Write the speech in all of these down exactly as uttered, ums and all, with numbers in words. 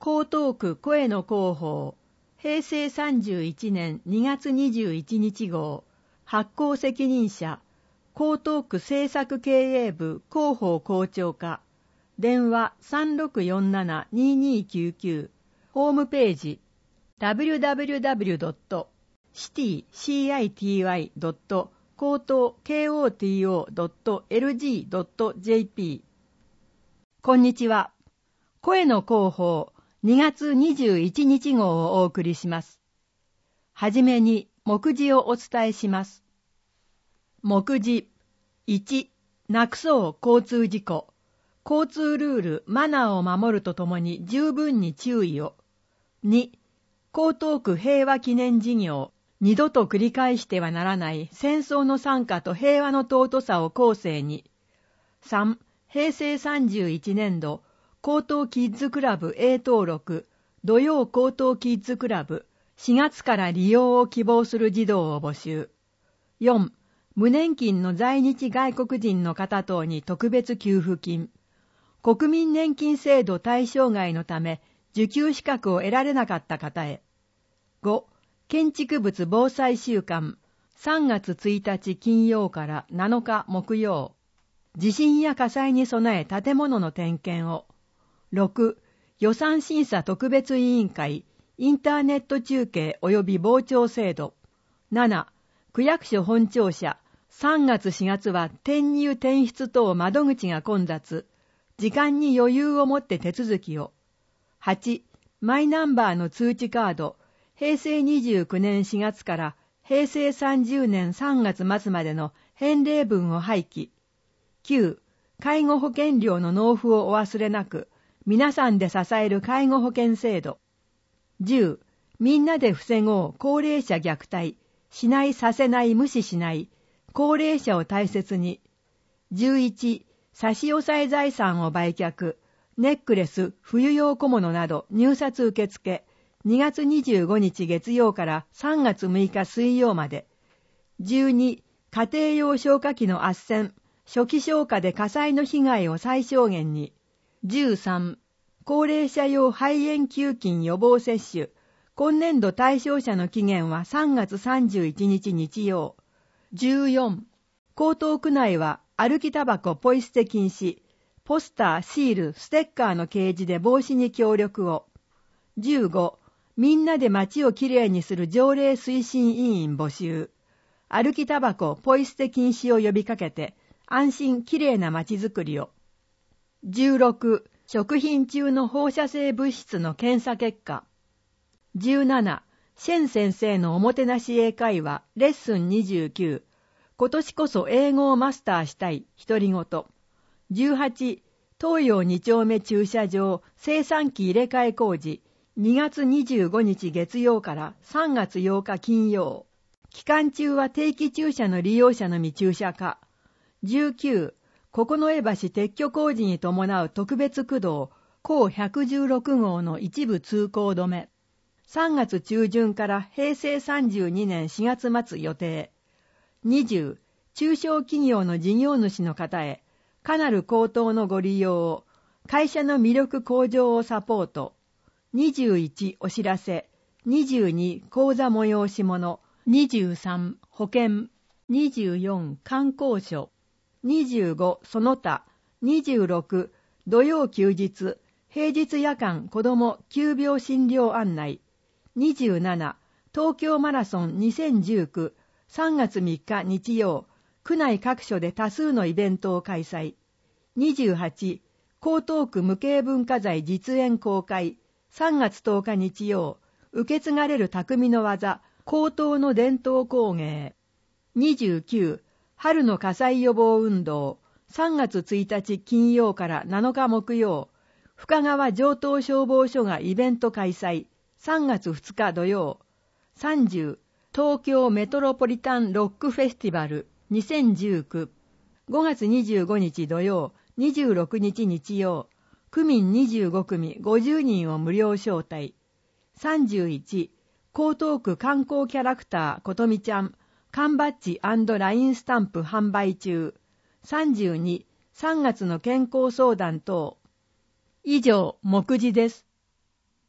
江東区声の広報、へいせいさんじゅういちねんにがつにじゅういちにち号、発行責任者、江東区政策経営部広報校長課、電話 さんろくよんなな ににきゅうきゅう、ホームページ ダブリューダブリューダブリュードットシティ シーアイティーワイ ドット コート ケーオーティーオー ドット エルジー ドット ジェーピー。 こんにちは。声の広報にがつにじゅういちにち号をお送りします。はじめに目次をお伝えします。目次いち、なくそう交通事故。交通ルール、マナーを守るとともに十分に注意を。に、江東区平和記念事業。二度と繰り返してはならない戦争の惨禍と平和の尊さを後世に。さん、へいせいさんじゅういちねんど、江東キッズクラブ A 登録、土曜江東キッズクラブ、しがつから利用を希望する児童を募集。よん、無年金の在日外国人の方等に特別給付金。国民年金制度対象外のため、受給資格を得られなかった方へ。ご、建築物防災週間、さんがつついたち金曜からなのか木曜。地震や火災に備え建物の点検を。ろく、予算審査特別委員会、インターネット中継及び傍聴制度。なな、区役所本庁舎、さんがつしがつは転入転出等窓口が混雑。時間に余裕を持って手続きを。はち、マイナンバーの通知カード、へいせいにじゅうきゅうねんしがつからへいせいさんじゅうねんさんがつ末までの返礼分を廃棄。きゅう、介護保険料の納付をお忘れなく、皆さんで支える介護保険制度。じゅう、みんなで防ごう高齢者虐待、しないさせない無視しない、高齢者を大切に。じゅういち、差し押さえ財産を売却、ネックレス、冬用小物など入札受付、にがつにじゅうごにち月曜からさんがつむいか水曜まで。じゅうに、家庭用消火器の斡旋、初期消火で火災の被害を最小限に。じゅうさん、高齢者用肺炎球菌予防接種、今年度対象者の期限はさんがつさんじゅういちにち日曜。じゅうよん、江東区内は歩きタバコポイ捨て禁止、ポスター、シール、ステッカーの掲示で防止に協力を。じゅうご、みんなで街をきれいにする条例推進委員募集。歩きタバコポイ捨て禁止を呼びかけて、安心きれいな街づくりを。じゅうろく、食品中の放射性物質の検査結果。じゅうなな、シェン先生のおもてなし英会話レッスンにじゅうきゅう。今年こそ英語をマスターしたい独り言。じゅうはち、東洋に丁目駐車場生産機入れ替え工事、にがつにじゅうごにち月曜からさんがつようか金曜。期間中は定期駐車の利用者のみ駐車化。じゅうきゅう、九重橋撤去工事に伴う特別区道こうひゃくじゅうろくごうの一部通行止め。さんがつちゅうじゅんからへいせいさんじゅうにねんしがつ末予定。にじゅう、中小企業の事業主の方へ、かなる高騰のご利用を、会社の魅力向上をサポート。にじゅういち、お知らせ。にじゅうに、講座催し物。にじゅうさん、保険。にじゅうよん、観光所。にじゅうご、その他。にじゅうろく、土曜休日。平日夜間子ども急病診療案内。にじゅうなな、東京マラソンにせんじゅうきゅう。さんがつみっか日曜、区内各所で多数のイベントを開催。にじゅうはち、江東区無形文化財実演公開。さんがつとおか日曜、受け継がれる匠の技、江東の伝統工芸。にじゅうきゅう、春の火災予防運動。さんがつついたち金曜からなのか木曜。深川城東消防署がイベント開催。さんがつふつか土曜。さんじゅう、東京メトロポリタンロックフェスティバルにせんじゅうきゅう。ごがつにじゅうごにち土曜、にじゅうろくにち日曜。区民にじゅうごくみごじゅうにんを無料招待。さんじゅういち、江東区観光キャラクターことみちゃん、缶バッジ&ラインスタンプ販売中。さんじゅうに、さんがつの健康相談等。以上、目次です。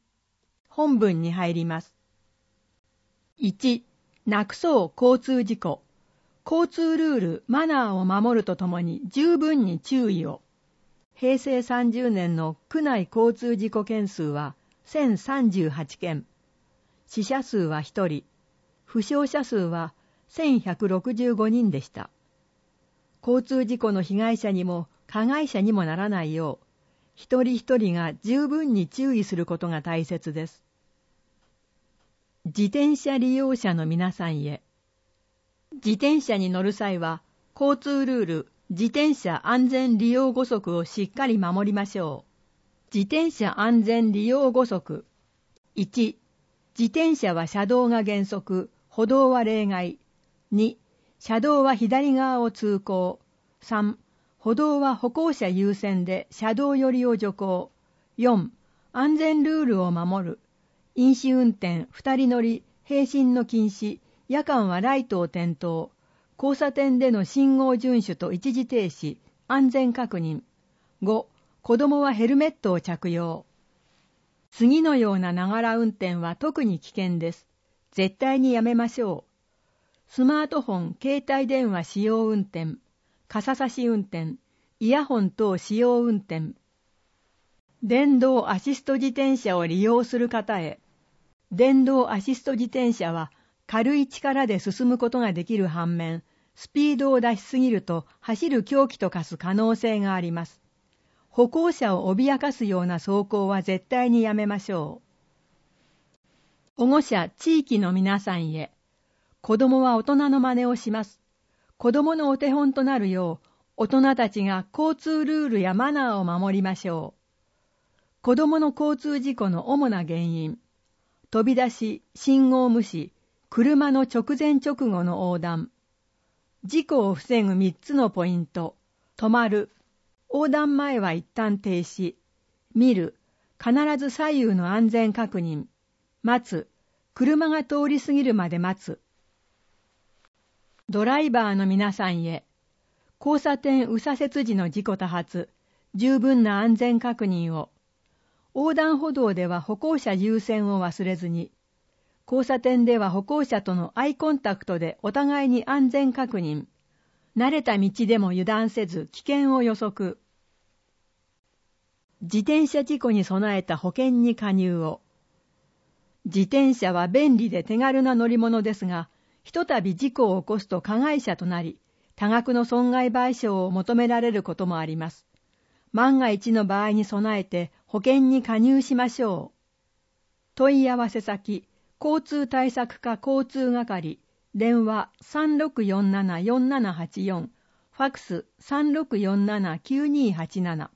本文に入ります。いち、なくそう交通事故。交通ルール、マナーを守るとともに十分に注意を。平成さんじゅうねんの区内交通事故件数はせんさんじゅうはちけん。死者数はひとり。負傷者数はせんひゃくろくじゅうごにんでした。交通事故の被害者にも加害者にもならないよう、一人一人が十分に注意することが大切です。自転車利用者の皆さんへ。自転車に乗る際は、交通ルール、自転車安全利用規則をしっかり守りましょう。自転車安全利用規則。いち、自転車は車道が原則、歩道は例外。に、車道は左側を通行。さん、歩道は歩行者優先で車道寄りを徐行。よん、安全ルールを守る。飲酒運転、二人乗り、並進の禁止、夜間はライトを点灯。交差点での信号遵守と一時停止、安全確認。ご、子供はヘルメットを着用。次のようなながら運転は特に危険です。絶対にやめましょう。スマートフォン、携帯電話使用運転、傘差し運転、イヤホン等使用運転。電動アシスト自転車を利用する方へ。電動アシスト自転車は軽い力で進むことができる反面、スピードを出しすぎると走る凶器と化す可能性があります。歩行者を脅かすような走行は絶対にやめましょう。保護者、地域の皆さんへ。子供は大人の真似をします。子供のお手本となるよう、大人たちが交通ルールやマナーを守りましょう。子供の交通事故の主な原因。飛び出し、信号無視、車の直前直後の横断。事故を防ぐみっつのポイント。止まる。横断前は一旦停止。見る。必ず左右の安全確認。待つ。車が通り過ぎるまで待つ。ドライバーの皆さんへ。交差点右左折時の事故多発。十分な安全確認を。横断歩道では歩行者優先を忘れずに。交差点では歩行者とのアイコンタクトでお互いに安全確認。慣れた道でも油断せず危険を予測。自転車事故に備えた保険に加入を。自転車は便利で手軽な乗り物ですが、ひとたび事故を起こすと加害者となり、多額の損害賠償を求められることもあります。万が一の場合に備えて保険に加入しましょう。問い合わせ先、交通対策課交通係、電話 さんろくよんななよんななはちよん、ファックス さんろくよんななきゅうにーはちなな。